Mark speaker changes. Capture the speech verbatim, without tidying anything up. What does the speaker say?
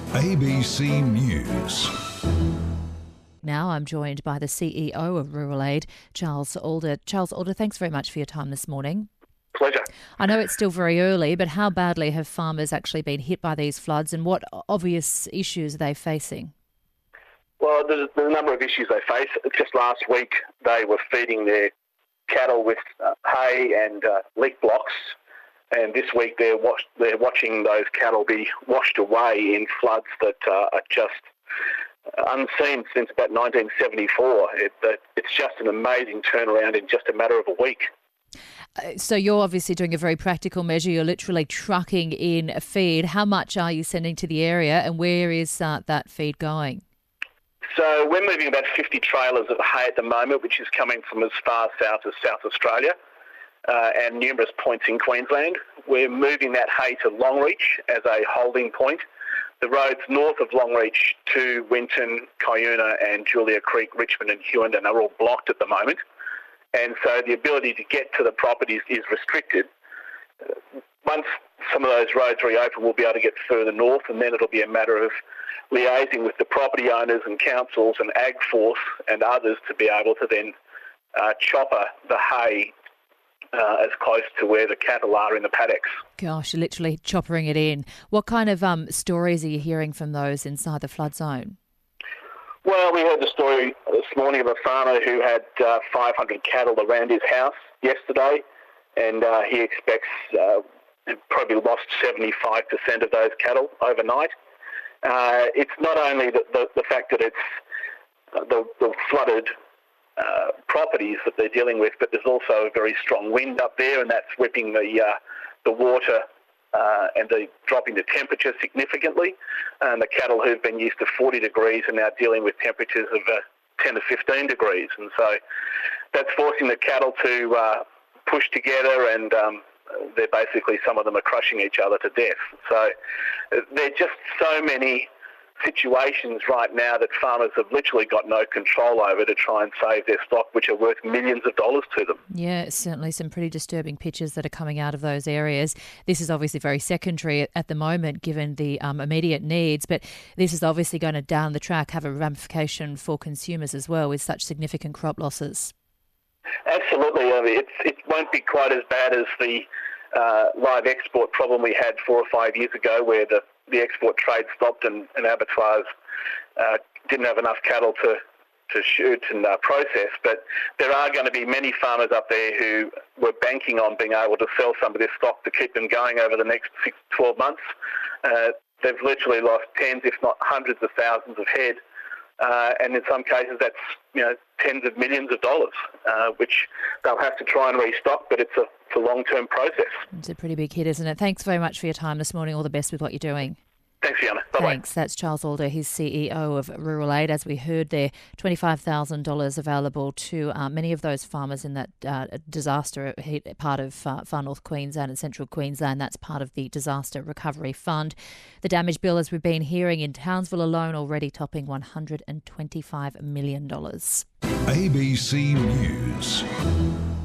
Speaker 1: A B C News.
Speaker 2: Now I'm joined by the C E O of Rural Aid, Charles Alder. Charles Alder, thanks very much for your time this morning.
Speaker 3: Pleasure.
Speaker 2: I know it's still very early, but how badly have farmers actually been hit by these floods, and what obvious issues are they facing?
Speaker 3: Well, there's, there's a number of issues they face. Just last week, they were feeding their cattle with uh, hay and uh, leaf blocks, and this week they're, watch, they're watching those cattle be washed away in floods that uh, are just unseen since about nineteen seventy-four. It, it's just an amazing turnaround in just a matter of a week.
Speaker 2: So you're obviously doing a very practical measure. You're literally trucking in a feed. How much are you sending to the area, and where is uh, that feed going?
Speaker 3: So we're moving about fifty trailers of hay at the moment, which is coming from as far south as South Australia uh, and numerous points in Queensland. We're moving that hay to Longreach as a holding point. The roads north of Longreach to Winton, Cuyuna and Julia Creek, Richmond and Hughenden are all blocked at the moment. And so the ability to get to the properties is restricted. Once some of those roads reopen, we'll be able to get further north, and then it'll be a matter of liaising with the property owners and councils and Ag Force and others to be able to then uh, chopper the hay uh, as close to where the cattle are in the paddocks.
Speaker 2: Gosh, you're literally choppering it in. What kind of um, stories are you hearing from those inside the flood zone?
Speaker 3: Well, we heard the story this morning of a farmer who had uh, five hundred cattle around his house yesterday, and uh, he expects uh, probably lost seventy-five percent of those cattle overnight. Uh, it's not only the, the, the fact that it's uh, the, the flooded uh, properties that they're dealing with, but there's also a very strong wind up there, and that's whipping the uh, the water uh, and the dropping the temperature significantly. And the cattle who've been used to forty degrees are now dealing with temperatures of uh, ten to fifteen degrees, and so that's forcing the cattle to uh, push together, and um, they're basically, some of them are crushing each other to death. So there are just so many situations right now that farmers have literally got no control over to try and save their stock, which are worth millions of dollars to them.
Speaker 2: Yeah, certainly some pretty disturbing pictures that are coming out of those areas. This is obviously very secondary at the moment, given the um, immediate needs, but this is obviously going to, down the track, have a ramification for consumers as well with such significant crop losses.
Speaker 3: Absolutely. I mean, it's, it won't be quite as bad as the uh, live export problem we had four or five years ago, where the, the export trade stopped and, and abattoirs uh, didn't have enough cattle to, to shoot and uh, process. But there are going to be many farmers up there who were banking on being able to sell some of this stock to keep them going over the next six to twelve months. Uh, they've literally lost tens, if not hundreds of thousands of head. Uh, and in some cases, that's, you know, tens of millions of dollars, uh, which they'll have to try and restock, but it's a, it's a long-term process.
Speaker 2: It's a pretty big hit, isn't it? Thanks very much for your time this morning. All the best with what you're doing.
Speaker 3: Thanks, Fiona. Bye-bye.
Speaker 2: Thanks. That's Charles Alder. He's C E O of Rural Aid. As we heard there, twenty-five thousand dollars available to uh, many of those farmers in that uh, disaster part of uh, Far North Queensland and Central Queensland. That's part of the Disaster Recovery Fund. The damage bill, as we've been hearing, in Townsville alone already topping one hundred twenty-five million dollars.
Speaker 1: A B C News.